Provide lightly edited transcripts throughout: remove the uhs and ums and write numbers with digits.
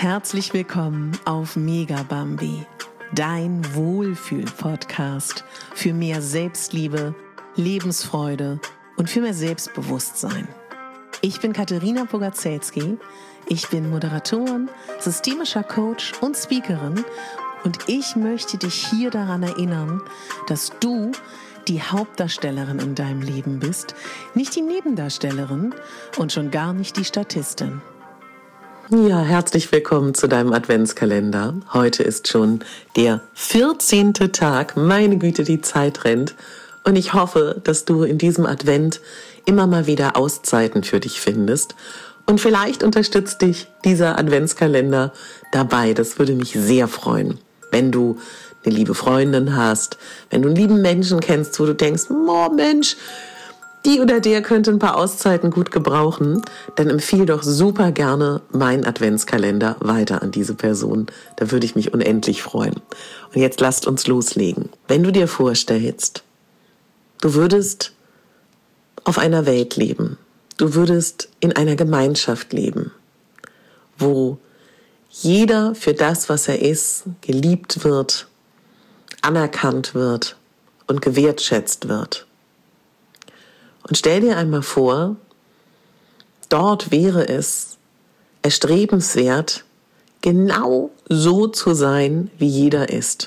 Herzlich willkommen auf Megabambi, dein Wohlfühl-Podcast für mehr Selbstliebe, Lebensfreude und für mehr Selbstbewusstsein. Ich bin Katharina Bogaczewski, ich bin Moderatorin, systemischer Coach und Speakerin und ich möchte dich hier daran erinnern, dass du die Hauptdarstellerin in deinem Leben bist, nicht die Nebendarstellerin und schon gar nicht die Statistin. Ja, herzlich willkommen zu deinem Adventskalender. Heute ist schon der 14. Tag. Meine Güte, die Zeit rennt. Und ich hoffe, dass du in diesem Advent immer mal wieder Auszeiten für dich findest. Und vielleicht unterstützt dich dieser Adventskalender dabei. Das würde mich sehr freuen, wenn du eine liebe Freundin hast, wenn du einen lieben Menschen kennst, wo du denkst, oh Mensch, die oder der könnte ein paar Auszeiten gut gebrauchen, dann empfehle doch super gerne meinen Adventskalender weiter an diese Person. Da würde ich mich unendlich freuen. Und jetzt lasst uns loslegen. Wenn du dir vorstellst, du würdest auf einer Welt leben, du würdest in einer Gemeinschaft leben, wo jeder für das, was er ist, geliebt wird, anerkannt wird und gewertschätzt wird. Und stell dir einmal vor, dort wäre es erstrebenswert, genau so zu sein, wie jeder ist.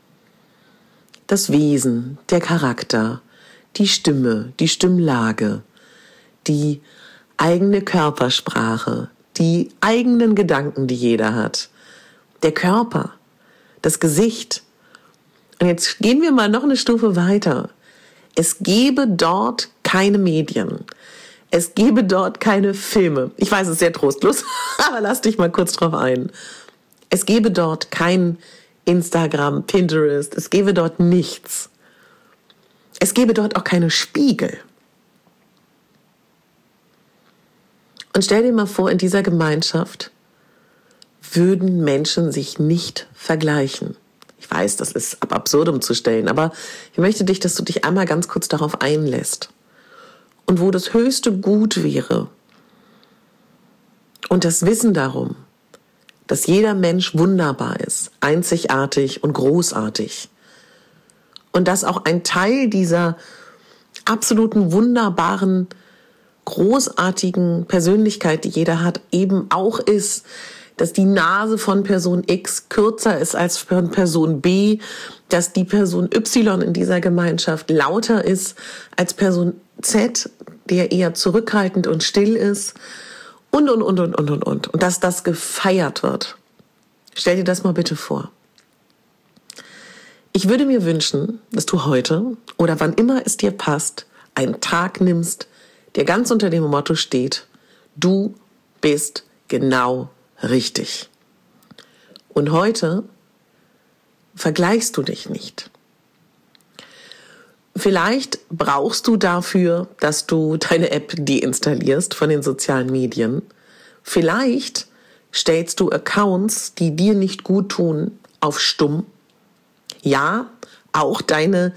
Das Wesen, der Charakter, die Stimme, die Stimmlage, die eigene Körpersprache, die eigenen Gedanken, die jeder hat, der Körper, das Gesicht. Und jetzt gehen wir mal noch eine Stufe weiter. Es gäbe dort keine Medien. Es gäbe dort keine Filme. Ich weiß, es ist sehr trostlos, aber lass dich mal kurz drauf ein. Es gäbe dort kein Instagram, Pinterest. Es gäbe dort nichts. Es gäbe dort auch keine Spiegel. Und stell dir mal vor, in dieser Gemeinschaft würden Menschen sich nicht vergleichen. Ich weiß, das ist ab absurdum zu stellen, aber ich möchte dich, dass du dich einmal ganz kurz darauf einlässt. Und wo das höchste Gut wäre und das Wissen darum, dass jeder Mensch wunderbar ist, einzigartig und großartig. Und dass auch ein Teil dieser absoluten wunderbaren, großartigen Persönlichkeit, die jeder hat, eben auch ist, dass die Nase von Person X kürzer ist als von Person B, dass die Person Y in dieser Gemeinschaft lauter ist als Person Z, der eher zurückhaltend und still ist und. Und dass das gefeiert wird. Stell dir das mal bitte vor. Ich würde mir wünschen, dass du heute oder wann immer es dir passt, einen Tag nimmst, der ganz unter dem Motto steht, du bist genau richtig. Und heute vergleichst du dich nicht. Vielleicht brauchst du dafür, dass du deine App deinstallierst von den sozialen Medien. Vielleicht stellst du Accounts, die dir nicht gut tun, auf stumm. Ja, auch deine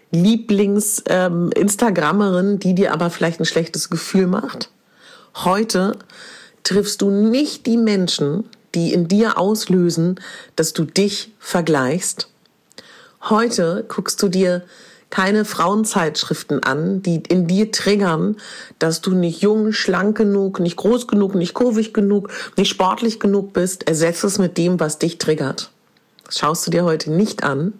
Lieblings-Instagrammerin, die dir aber vielleicht ein schlechtes Gefühl macht. Heute triffst du nicht die Menschen, die in dir auslösen, dass du dich vergleichst. Heute guckst du dir keine Frauenzeitschriften an, die in dir triggern, dass du nicht jung, schlank genug, nicht groß genug, nicht kurvig genug, nicht sportlich genug bist. Ersetze es mit dem, was dich triggert. Das schaust du dir heute nicht an.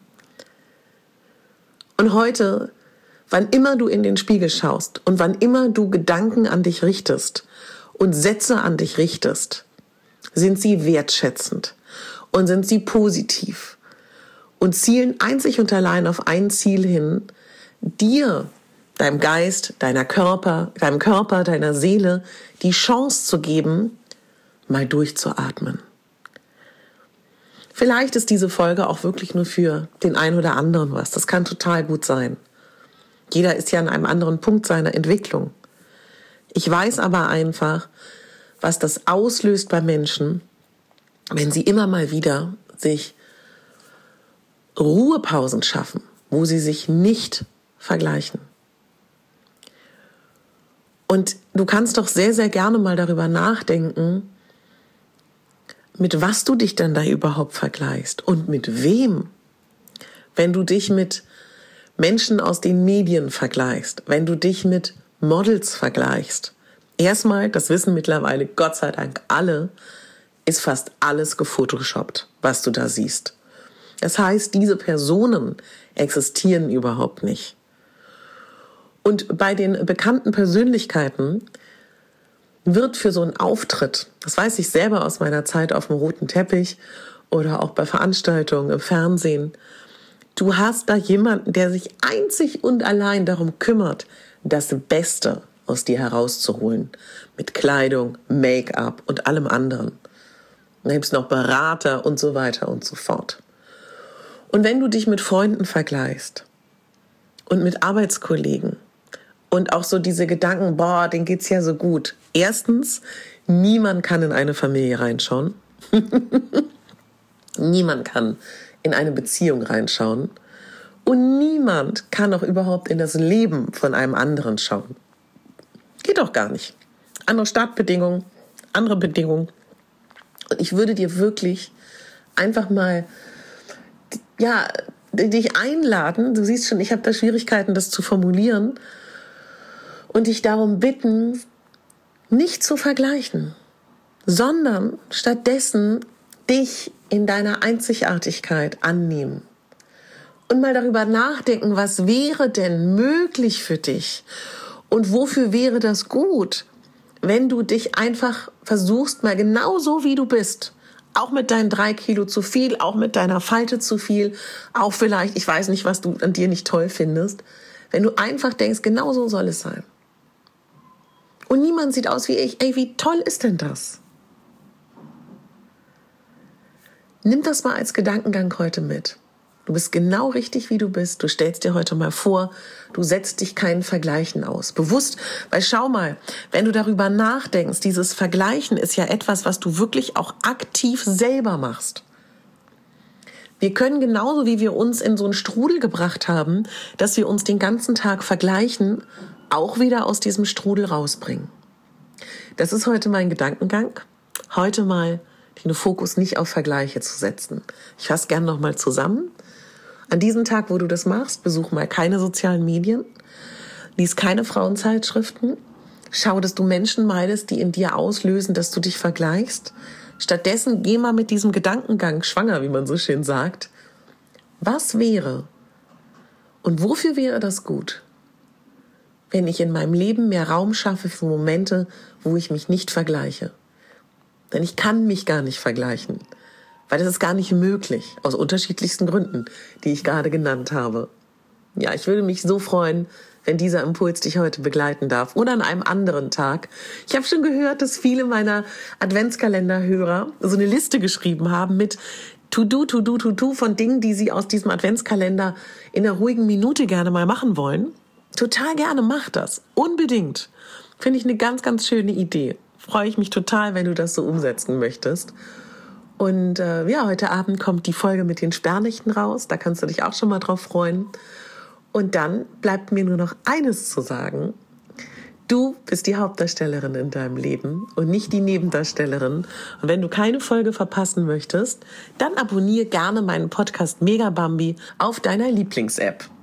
Und heute, wann immer du in den Spiegel schaust und wann immer du Gedanken an dich richtest und Sätze an dich richtest, sind sie wertschätzend und sind sie positiv und zielen einzig und allein auf ein Ziel hin, dir, deinem Geist, deinem Körper, deiner Seele die Chance zu geben, mal durchzuatmen. Vielleicht ist diese Folge auch wirklich nur für den einen oder anderen was. Das kann total gut sein. Jeder ist ja an einem anderen Punkt seiner Entwicklung. Ich weiß aber einfach, was das auslöst bei Menschen, wenn sie immer mal wieder sich Ruhepausen schaffen, wo sie sich nicht vergleichen. Und du kannst doch sehr, sehr gerne mal darüber nachdenken, mit was du dich dann da überhaupt vergleichst und mit wem. Wenn du dich mit Menschen aus den Medien vergleichst, wenn du dich mit Models vergleichst. Erstmal, das wissen mittlerweile Gott sei Dank alle, ist fast alles gefotoshoppt, was du da siehst. Das heißt, diese Personen existieren überhaupt nicht. Und bei den bekannten Persönlichkeiten wird für so einen Auftritt, das weiß ich selber aus meiner Zeit auf dem roten Teppich oder auch bei Veranstaltungen im Fernsehen, du hast da jemanden, der sich einzig und allein darum kümmert, das Beste aus dir herauszuholen. Mit Kleidung, Make-up und allem anderen. Dann gibt es noch Berater und so weiter und so fort. Und wenn du dich mit Freunden vergleichst und mit Arbeitskollegen und auch so diese Gedanken, boah, denen geht's ja so gut. Erstens, niemand kann in eine Familie reinschauen. Niemand kann in eine Beziehung reinschauen. Und niemand kann auch überhaupt in das Leben von einem anderen schauen. Geht doch gar nicht. Andere Startbedingungen, andere Bedingungen. Und ich würde dir wirklich einfach mal, dich einladen. Du siehst schon, ich habe da Schwierigkeiten, das zu formulieren. Und dich darum bitten, nicht zu vergleichen, sondern stattdessen dich in deiner Einzigartigkeit annehmen. Und mal darüber nachdenken, was wäre denn möglich für dich? Und wofür wäre das gut, wenn du dich einfach versuchst, mal genauso wie du bist, auch mit deinen 3 Kilo zu viel, auch mit deiner Falte zu viel, auch vielleicht, ich weiß nicht, was du an dir nicht toll findest, wenn du einfach denkst, genau so soll es sein. Und niemand sieht aus wie ich. Ey, wie toll ist denn das? Nimm das mal als Gedankengang heute mit. Du bist genau richtig, wie du bist. Du stellst dir heute mal vor, du setzt dich keinen Vergleichen aus. Bewusst, weil schau mal, wenn du darüber nachdenkst, dieses Vergleichen ist ja etwas, was du wirklich auch aktiv selber machst. Wir können genauso, wie wir uns in so einen Strudel gebracht haben, dass wir uns den ganzen Tag vergleichen, auch wieder aus diesem Strudel rausbringen. Das ist heute mein Gedankengang. Heute mal den Fokus nicht auf Vergleiche zu setzen. Ich fasse gerne nochmal zusammen. An diesem Tag, wo du das machst, besuch mal keine sozialen Medien, lies keine Frauenzeitschriften, schau, dass du Menschen meidest, die in dir auslösen, dass du dich vergleichst. Stattdessen geh mal mit diesem Gedankengang schwanger, wie man so schön sagt. Was wäre und wofür wäre das gut, wenn ich in meinem Leben mehr Raum schaffe für Momente, wo ich mich nicht vergleiche? Denn ich kann mich gar nicht vergleichen, weil das ist gar nicht möglich, aus unterschiedlichsten Gründen, die ich gerade genannt habe. Ja, ich würde mich so freuen, wenn dieser Impuls dich heute begleiten darf oder an einem anderen Tag. Ich habe schon gehört, dass viele meiner Adventskalender-Hörer so eine Liste geschrieben haben mit To-Do von Dingen, die sie aus diesem Adventskalender in einer ruhigen Minute gerne mal machen wollen. Total gerne, mach das. Unbedingt. Finde ich eine ganz, ganz schöne Idee. Freue ich mich total, wenn du das so umsetzen möchtest. Und heute Abend kommt die Folge mit den Sperrnächten raus. Da kannst du dich auch schon mal drauf freuen. Und dann bleibt mir nur noch eines zu sagen. Du bist die Hauptdarstellerin in deinem Leben und nicht die Nebendarstellerin. Und wenn du keine Folge verpassen möchtest, dann abonniere gerne meinen Podcast Mega Bambi auf deiner Lieblings-App.